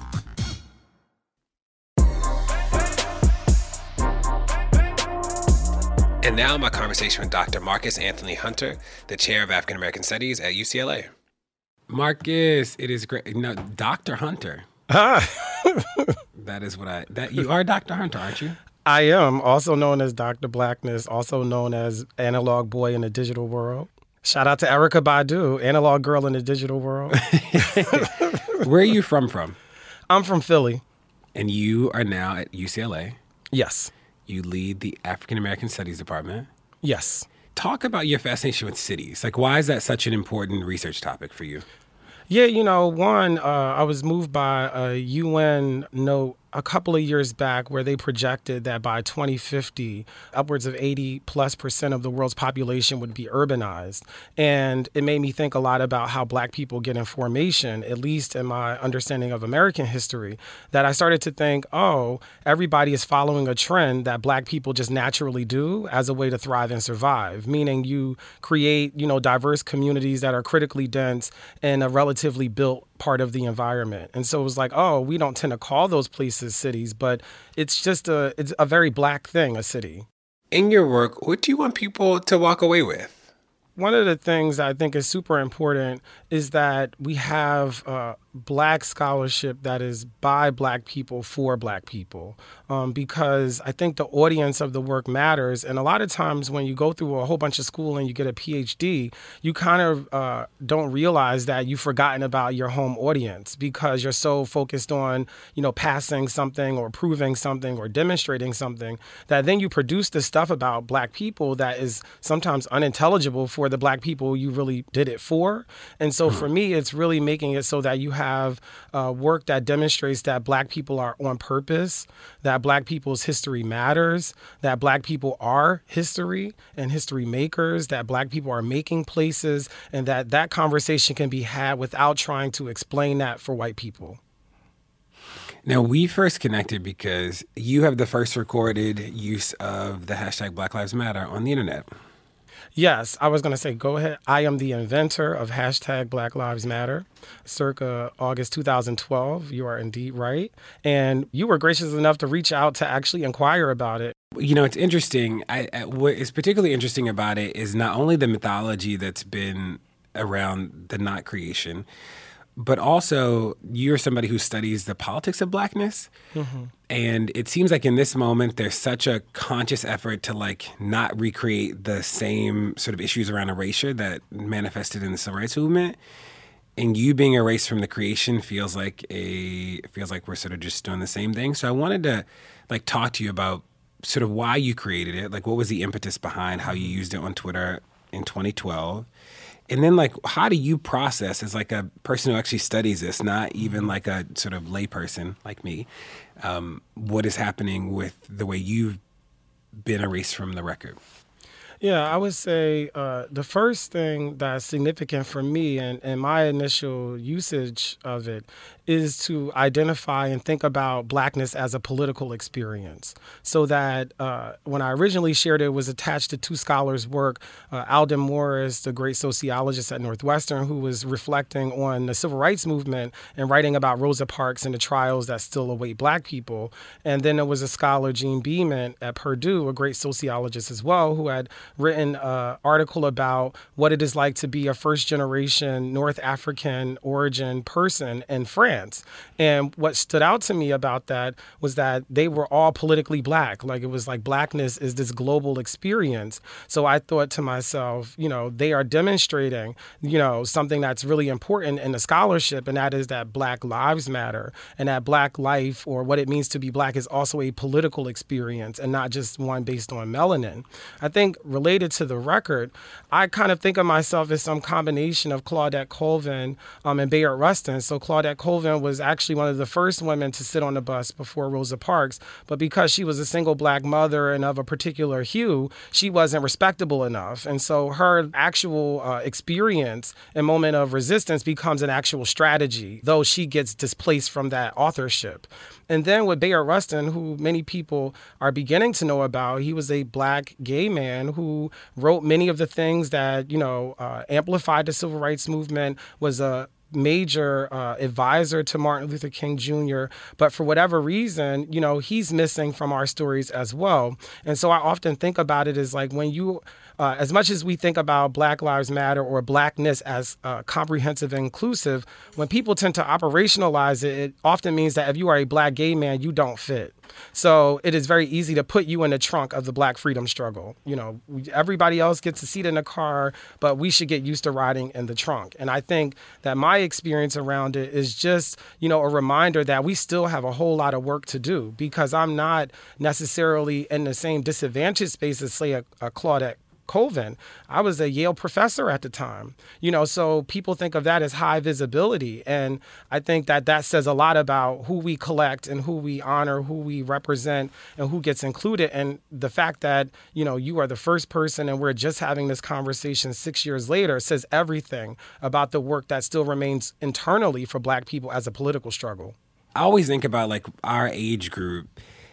Speaker 2: And now my conversation with Dr. Marcus Anthony Hunter, the chair of African American Studies at UCLA. Marcus, it is great. No, Dr. Hunter. That is what you are Dr. Hunter, aren't you?
Speaker 3: I am, also known as Dr. Blackness, also known as Analog Boy in the Digital World. Shout out to Erykah Badu, Analog Girl in the Digital World.
Speaker 2: Where are you from?
Speaker 3: I'm from Philly.
Speaker 2: And you are now at UCLA.
Speaker 3: Yes.
Speaker 2: You lead the African American Studies Department.
Speaker 3: Yes.
Speaker 2: Talk about your fascination with cities. Like, why is that such an important research topic for you?
Speaker 3: Yeah, I was moved by a UN note a couple of years back where they projected that by 2050, upwards of 80+% of the world's population would be urbanized. And it made me think a lot about how Black people get information, at least in my understanding of American history, that I started to think, everybody is following a trend that Black people just naturally do as a way to thrive and survive, meaning you create, diverse communities that are critically dense in a relatively built part of the environment. And so it was like, we don't tend to call those places cities, but it's a very Black thing, a city.
Speaker 2: In your work, what do you want people to walk away with?
Speaker 3: One of the things I think is super important is that we have Black scholarship that is by Black people for Black people, because I think the audience of the work matters. And a lot of times when you go through a whole bunch of school and you get a PhD, you kind of don't realize that you've forgotten about your home audience because you're so focused on, passing something or proving something or demonstrating something that then you produce this stuff about Black people that is sometimes unintelligible for the Black people you really did it for. And so for me, it's really making it so that you have work that demonstrates that Black people are on purpose, that Black people's history matters, that Black people are history and history makers, that Black people are making places, and that conversation can be had without trying to explain that for white people.
Speaker 2: Now, we first connected because you have the first recorded use of the hashtag Black Lives Matter on the internet.
Speaker 3: Yes, I was going to say, go ahead. I am the inventor of hashtag Black Lives Matter, circa August 2012. You are indeed right. And you were gracious enough to reach out to actually inquire about it.
Speaker 2: It's interesting. What is particularly interesting about it is not only the mythology that's been around the not creation, but also you're somebody who studies the politics of Blackness. Mm-hmm. And it seems like in this moment, there's such a conscious effort to not recreate the same sort of issues around erasure that manifested in the Civil Rights Movement. And you being erased from the creation feels like we're sort of just doing the same thing. So I wanted to talk to you about sort of why you created it. What was the impetus behind how you used it on Twitter in 2012? And then, how do you process as a person who actually studies this, not even a sort of layperson like me, what is happening with the way you've been erased from the record?
Speaker 3: Yeah, I would say the first thing that's significant for me and my initial usage of it is to identify and think about Blackness as a political experience. So that when I originally shared it, was attached to two scholars' work, Alden Morris, the great sociologist at Northwestern, who was reflecting on the Civil Rights Movement and writing about Rosa Parks and the trials that still await Black people. And then there was a scholar, Gene Beeman, at Purdue, a great sociologist as well, who had written an article about what it is like to be a first-generation North African origin person in France. And what stood out to me about that was that they were all politically Black. It was Blackness is this global experience. So I thought to myself, they are demonstrating, something that's really important in the scholarship, and that is that Black lives matter, and that Black life, or what it means to be Black, is also a political experience and not just one based on melanin. I think related to the record, I kind of think of myself as some combination of Claudette Colvin and Bayard Rustin. So Claudette Colvin was actually one of the first women to sit on the bus before Rosa Parks, but because she was a single Black mother and of a particular hue, she wasn't respectable enough. And so her actual experience and moment of resistance becomes an actual strategy, though she gets displaced from that authorship. And then with Bayard Rustin, who many people are beginning to know about, he was a Black gay man who wrote many of the things that, amplified the Civil Rights Movement, was a major advisor to Martin Luther King Jr., but for whatever reason, he's missing from our stories as well. And so I often think about it as when you as much as we think about Black Lives Matter or Blackness as comprehensive and inclusive, when people tend to operationalize it, it often means that if you are a Black gay man, you don't fit. So it is very easy to put you in the trunk of the Black freedom struggle. You know, everybody else gets a seat in the car, but we should get used to riding in the trunk. And I think that my experience around it is just, you know, a reminder that we still have a whole lot of work to do, because I'm not necessarily in the same disadvantaged space as, say, a Claudette Colvin. I was a Yale professor at the time, you know, so people think of that as high visibility. And I think that that says a lot about who we collect and who we honor, who we represent, and who gets included. And the fact that, you know, you are the first person and we're just having this conversation 6 years later says everything about the work that still remains internally for Black people as a political struggle.
Speaker 2: I always think about like our age group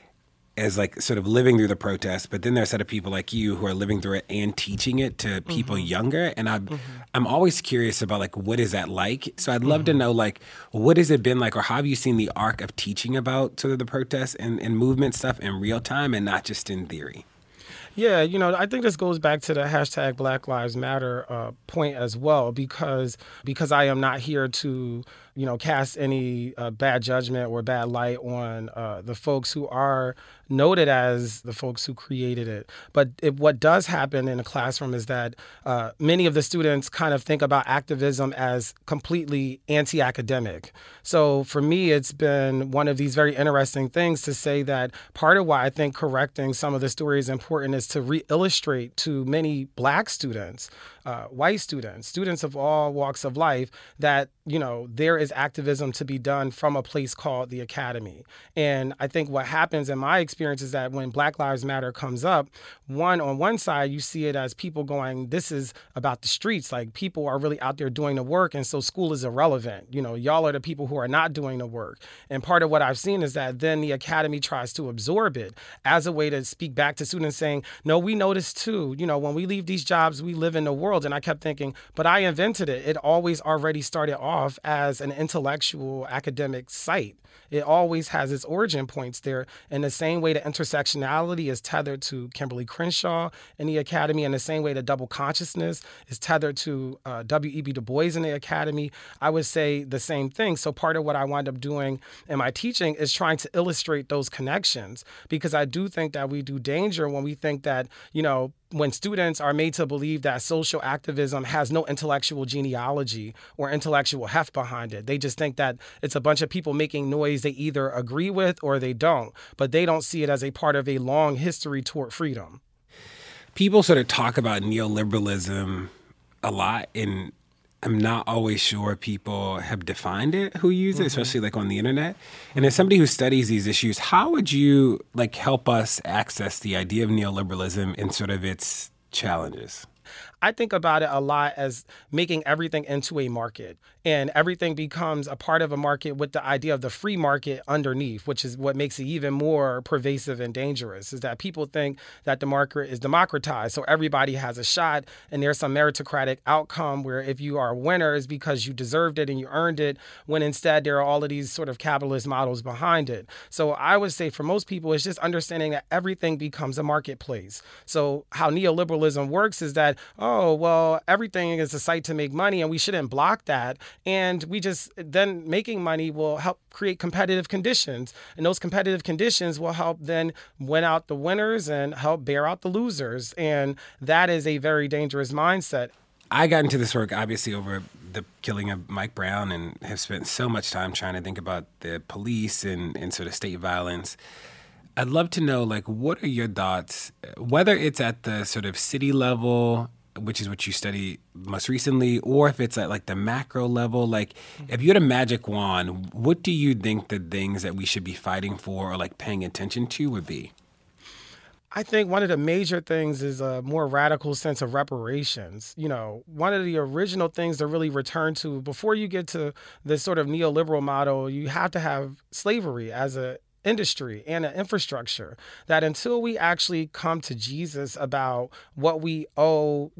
Speaker 2: as like sort of living through the protest, but then there's a set of people like you who are living through it and teaching it to people younger. And I'm always curious about like, what is that like? So I'd love to know, like, what has it been like, or how have you seen the arc of teaching about sort of the protests and movement stuff in real time and not just in theory?
Speaker 3: Yeah, you know, I think this goes back to the hashtag Black Lives Matter point as well, because I am not here to, you know, cast any bad judgment or bad light on the folks who are noted as the folks who created it. But what does happen in a classroom is that many of the students kind of think about activism as completely anti-academic. So for me, it's been one of these very interesting things to say that part of why I think correcting some of the story is important is to re-illustrate to many Black students, white students, students of all walks of life, that, you know, there is activism to be done from a place called the Academy. And I think what happens in my experience is that when Black Lives Matter comes up, on one side, you see it as people going, this is about the streets. Like, people are really out there doing the work, and so school is irrelevant. You know, y'all are the people who are not doing the work. And part of what I've seen is that then the Academy tries to absorb it as a way to speak back to students saying, no, we notice too, you know, when we leave these jobs, we live in the world. And I kept thinking, but I invented it. It always already started off as an intellectual academic site. It always has its origin points there, in the same way that intersectionality is tethered to Kimberly Crenshaw in the Academy, in the same way that double consciousness is tethered to W.E.B. Du Bois in the Academy. I would say the same thing. So part of what I wind up doing in my teaching is trying to illustrate those connections, because I do think that we do danger when we think that, you know, when students are made to believe that social activism has no intellectual genealogy or intellectual heft behind it. They just think that it's a bunch of people making noise they either agree with or they don't, but they don't see it as a part of a long history toward freedom.
Speaker 2: People sort of talk about neoliberalism a lot, and I'm not always sure people have defined it who use it, especially like on the internet. And as somebody who studies these issues, how would you like help us access the idea of neoliberalism and sort of its challenges?
Speaker 3: I think about it a lot as making everything into a market, and everything becomes a part of a market with the idea of the free market underneath, which is what makes it even more pervasive and dangerous, is that people think that the market is democratized. So everybody has a shot, and there's some meritocratic outcome where if you are a winner, it's because you deserved it and you earned it, when instead there are all of these sort of capitalist models behind it. So I would say for most people, it's just understanding that everything becomes a marketplace. So how neoliberalism works is that, oh, well, everything is a site to make money and we shouldn't block that. And we just, then making money will help create competitive conditions. And those competitive conditions will help then win out the winners and help bear out the losers. And that is a very dangerous mindset.
Speaker 2: I got into this work, obviously, over the killing of Mike Brown, and have spent so much time trying to think about the police and sort of state violence. I'd love to know, like, what are your thoughts, whether it's at the sort of city level, which is what you study most recently, or if it's at like the macro level. Like, if you had a magic wand, what do you think the things that we should be fighting for or like paying attention to would be?
Speaker 3: I think one of the major things is a more radical sense of reparations. You know, one of the original things to really return to before you get to this sort of neoliberal model, you have to have slavery as a industry and an infrastructure, that until we actually come to Jesus about what we owe,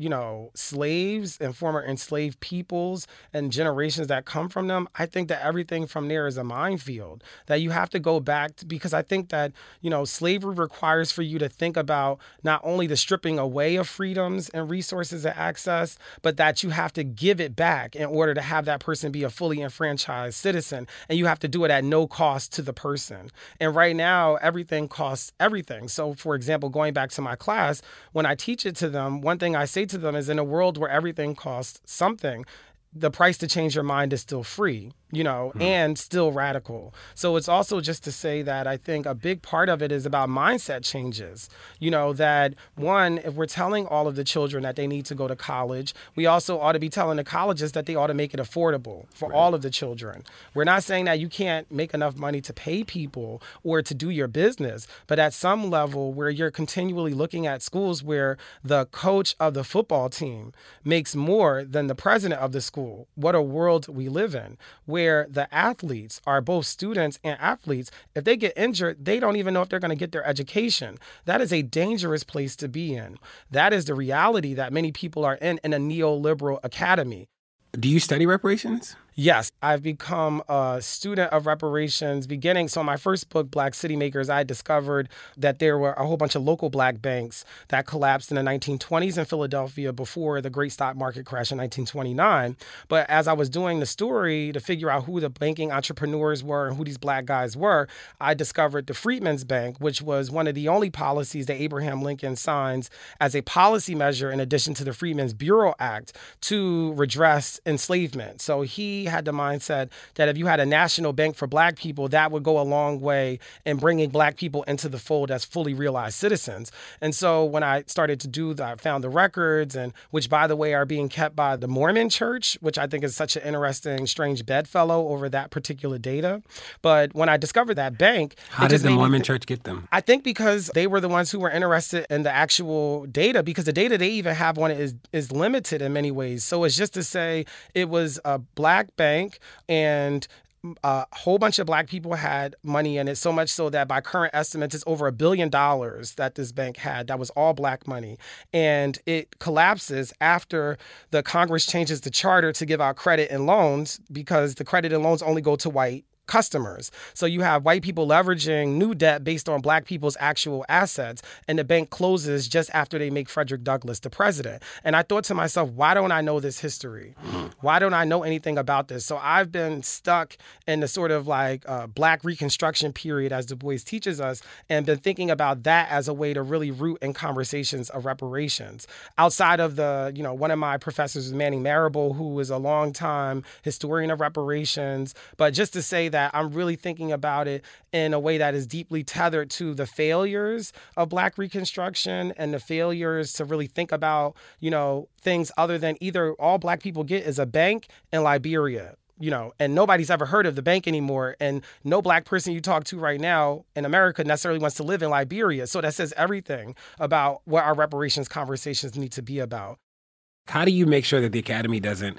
Speaker 3: slaves and former enslaved peoples and generations that come from them, I think that everything from there is a minefield, that you have to go back to, because I think that, slavery requires for you to think about not only the stripping away of freedoms and resources and access, but that you have to give it back in order to have that person be a fully enfranchised citizen. And you have to do it at no cost to the person. And right now, everything costs everything. So, for example, going back to my class, when I teach it to them, one thing I say to them is, in a world where everything costs something, the price to change your mind is still free, and still radical. So it's also just to say that I think a big part of it is about mindset changes, that one, if we're telling all of the children that they need to go to college, we also ought to be telling the colleges that they ought to make it affordable for all of the children. We're not saying that you can't make enough money to pay people or to do your business, but at some level where you're continually looking at schools where the coach of the football team makes more than the president of the school. What a world we live in, where the athletes are both students and athletes. If they get injured, they don't even know if they're going to get their education. That is a dangerous place to be in. That is the reality that many people are in a neoliberal academy.
Speaker 13: Do you study reparations?
Speaker 3: Yes, I've become a student of reparations beginning. So my first book, Black City Makers, I discovered that there were a whole bunch of local black banks that collapsed in the 1920s in Philadelphia before the great stock market crash in 1929. But as I was doing the story to figure out who the banking entrepreneurs were and who these black guys were, I discovered the Freedmen's Bank, which was one of the only policies that Abraham Lincoln signs as a policy measure in addition to the Freedmen's Bureau Act to redress enslavement. So he had the mindset that if you had a national bank for black people, that would go a long way in bringing black people into the fold as fully realized citizens. And so when I started to do that, I found the records, and which, by the way, are being kept by the Mormon Church, which I think is such an interesting, strange bedfellow over that particular data. But when I discovered that bank,
Speaker 13: how did the Mormon Church get them?
Speaker 3: I think because they were the ones who were interested in the actual data, because the data they even have on it is limited in many ways. So it's just to say it was a black bank, and a whole bunch of black people had money in it, so much so that by current estimates, it's over $1 billion that this bank had. That was all black money. And it collapses after the Congress changes the charter to give out credit and loans, because the credit and loans only go to white customers. So you have white people leveraging new debt based on black people's actual assets, and the bank closes just after they make Frederick Douglass the president. And I thought to myself, why don't I know this history? Why don't I know anything about this? So I've been stuck in the sort of like Black Reconstruction period, as Du Bois teaches us, and been thinking about that as a way to really root in conversations of reparations. Outside of the, one of my professors is Manning Marable, who is a longtime historian of reparations, but just to say that I'm really thinking about it in a way that is deeply tethered to the failures of Black Reconstruction and the failures to really think about, things other than either all black people get is a bank in Liberia. And nobody's ever heard of the bank anymore. And no black person you talk to right now in America necessarily wants to live in Liberia. So that says everything about what our reparations conversations need to be about.
Speaker 13: How do you make sure that the Academy doesn't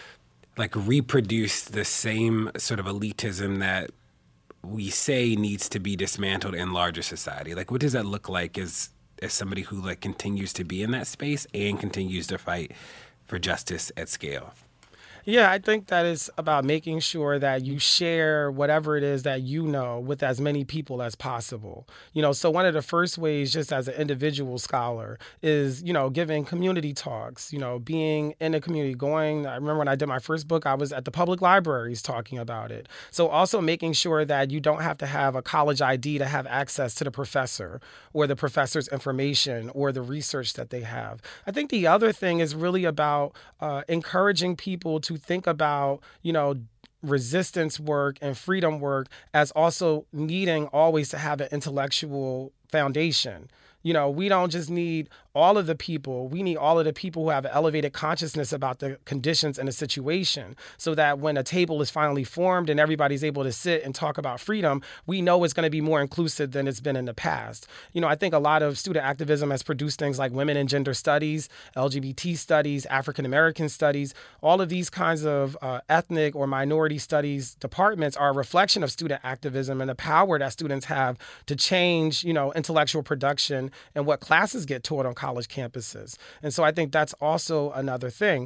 Speaker 13: reproduce the same sort of elitism that we say needs to be dismantled in larger society? What does that look like as somebody who continues to be in that space and continues to fight for justice at scale?
Speaker 3: Yeah, I think that it's about making sure that you share whatever it is that you know with as many people as possible. So one of the first ways, just as an individual scholar, is, giving community talks, being in the community, I remember when I did my first book, I was at the public libraries talking about it. So also making sure that you don't have to have a college ID to have access to the professor or the professor's information or the research that they have. I think the other thing is really about encouraging people to think about, resistance work and freedom work as also needing always to have an intellectual foundation. We don't just need all of the people. We need all of the people who have elevated consciousness about the conditions and the situation, so that when a table is finally formed and everybody's able to sit and talk about freedom, we know it's going to be more inclusive than it's been in the past. I think a lot of student activism has produced things like women and gender studies, LGBT studies, African American studies. All of these kinds of ethnic or minority studies departments are a reflection of student activism and the power that students have to change, intellectual production and what classes get taught on college campuses. And so I think that's also another thing.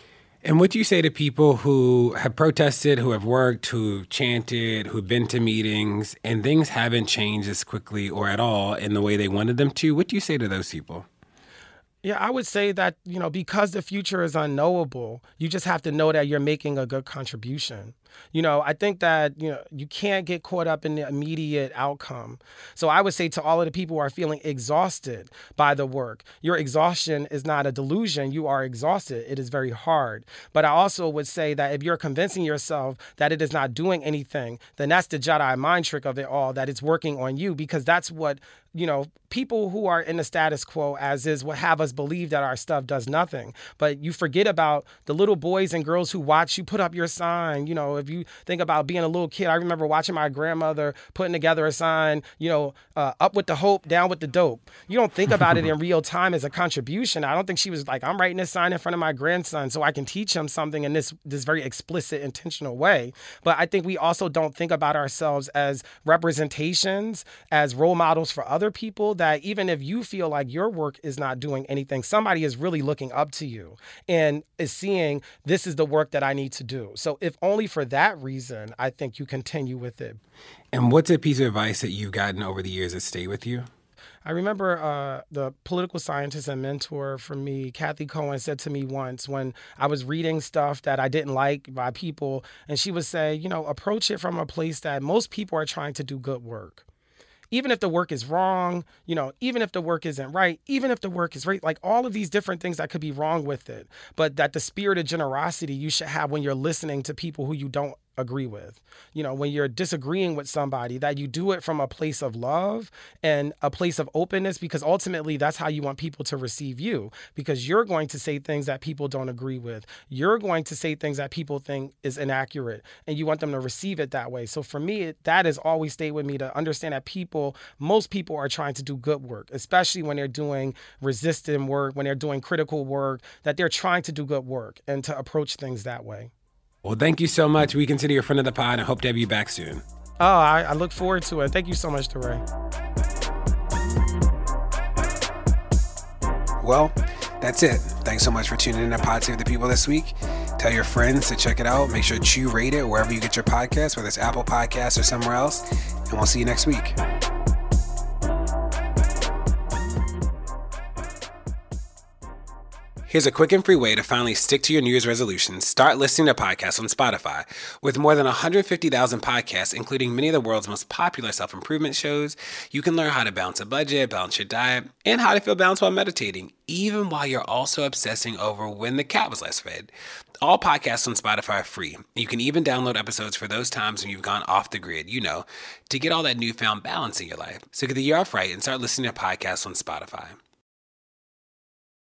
Speaker 13: And what do you say to people who have protested, who have worked, who've chanted, who've been to meetings, and things haven't changed as quickly or at all in the way they wanted them to? What do you say to those people?
Speaker 3: Yeah, I would say that, because the future is unknowable, you just have to know that you're making a good contribution. I think that, you can't get caught up in the immediate outcome. So I would say to all of the people who are feeling exhausted by the work, your exhaustion is not a delusion. You are exhausted. It is very hard. But I also would say that if you're convincing yourself that it is not doing anything, then that's the Jedi mind trick of it all, that it's working on you, because that's what people who are in the status quo as is what have us believe that our stuff does nothing. But you forget about the little boys and girls who watch you put up your sign. If you think about being a little kid, I remember watching my grandmother putting together a sign, up with the hope, down with the dope. You don't think about it in real time as a contribution. I don't think she was like, I'm writing this sign in front of my grandson so I can teach him something in this very explicit, intentional way. But I think we also don't think about ourselves as representations, as role models for other people, that even if you feel like your work is not doing anything, somebody is really looking up to you and is seeing this is the work that I need to do. So if only for that reason, I think you continue with it.
Speaker 13: And what's a piece of advice that you've gotten over the years that stay with you?
Speaker 3: I remember the political scientist and mentor for me, Kathy Cohen, said to me once when I was reading stuff that I didn't like by people, and she would say, approach it from a place that most people are trying to do good work. Even if the work is wrong, even if the work isn't right, even if the work is right, like all of these different things that could be wrong with it, but that the spirit of generosity you should have when you're listening to people who you don't agree with, when you're disagreeing with somebody, that you do it from a place of love and a place of openness, because ultimately that's how you want people to receive you, because you're going to say things that people don't agree with. You're going to say things that people think is inaccurate, and you want them to receive it that way. So for me, that has always stayed with me, to understand that most people are trying to do good work, especially when they're doing resistant work, when they're doing critical work, that they're trying to do good work and to approach things that way.
Speaker 13: Well, thank you so much. We consider you a friend of the pod and hope to have you back soon.
Speaker 3: Oh, I look forward to it. Thank you so much, DeRay.
Speaker 2: Well, that's it. Thanks so much for tuning in to Pod Save the People this week. Tell your friends to check it out. Make sure to rate it wherever you get your podcasts, whether it's Apple Podcasts or somewhere else. And we'll see you next week. Here's a quick and free way to finally stick to your New Year's resolutions. Start listening to podcasts on Spotify. With more than 150,000 podcasts, including many of the world's most popular self-improvement shows, you can learn how to balance a budget, balance your diet, and how to feel balanced while meditating, even while you're also obsessing over when the cat was last fed. All podcasts on Spotify are free. You can even download episodes for those times when you've gone off the grid, to get all that newfound balance in your life. So get the year off right and start listening to podcasts on Spotify.